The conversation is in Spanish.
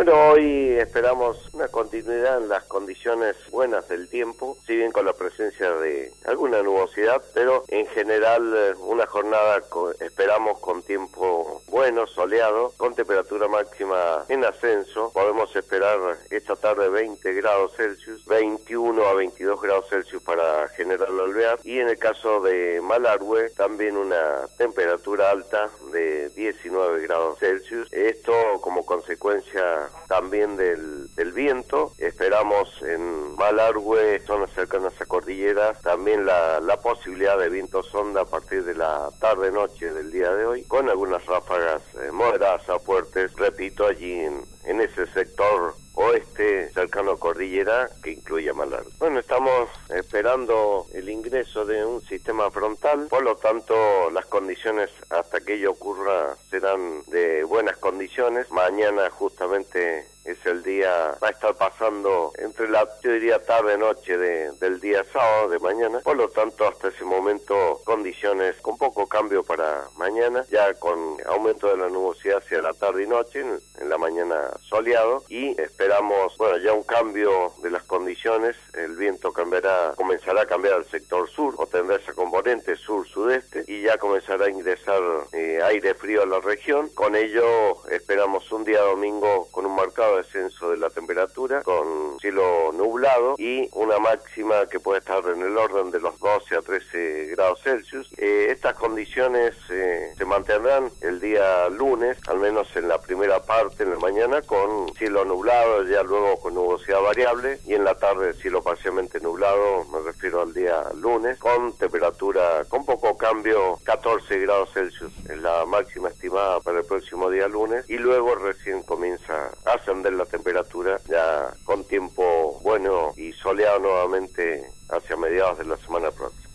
Bueno, hoy esperamos una continuidad en las condiciones buenas del tiempo, si bien con la presencia de alguna nubosidad, pero en general una jornada esperamos con tiempo bueno, soleado, con temperatura máxima en ascenso. Podemos esperar esta tarde 20 grados Celsius, 21 a 22 grados Celsius para General Alvear, y en el caso de Malargüe también una temperatura alta de 19 grados Celsius. Esto como consecuencia también del viento. Esperamos en Malargüe, zonas cercanas a cordillera, también la posibilidad de viento sonda a partir de la tarde-noche del día de hoy, con algunas ráfagas moderadas a fuertes, repito, allí en ese sector oeste cercano a cordillera que incluye Malargüe. Bueno, estamos esperando el ingreso de un sistema frontal, por lo tanto las condiciones hasta que ello ocurra serán de buenas condiciones. Mañana justamente es el día, va a estar pasando entre yo diría tarde-noche del día sábado de mañana, por lo tanto hasta ese momento condiciones con poco cambio para mañana, ya con aumento de la nubosidad hacia la tarde y noche, en la mañana soleado, y esperamos, bueno, ya un cambio de las condiciones. El viento comenzará a cambiar al sector sur, o tendrá esa componente sur-sudeste, y ya comenzará a ingresar aire frío a la región. Con ello esperamos un día domingo con un marcado descenso de la temperatura, con cielo nublado y una máxima que puede estar en el orden de los 12 a 13 grados Celsius. Estas condiciones se mantendrán el día lunes, al menos en la primera parte, en la mañana, con cielo nublado, ya luego con nubosidad variable, y en la tarde cielo parcialmente nublado, me refiero al día lunes, con temperatura con poco cambio, 14 grados Celsius es la máxima estimada para el próximo día lunes, y luego recién comienza a ascender la temperatura, ya con tiempo bueno y soleado nuevamente hacia mediados de la semana próxima.